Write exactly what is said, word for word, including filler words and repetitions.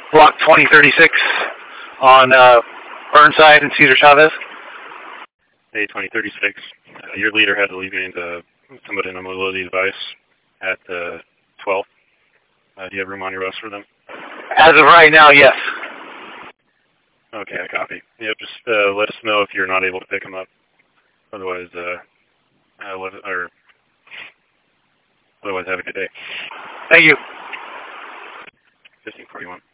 Block twenty thirty-six on uh, Burnside and Cesar Chavez. A twenty thirty-six. Uh, your leader had to leave you into somebody in a mobility device at uh, twelve. Uh, do you have room on your bus for them? As of right now, yes. Okay, I copy. Yep, just uh, let us know if you're not able to pick them up. Otherwise, uh, uh, let, or otherwise, have a good day. Thank you. fifteen forty-one.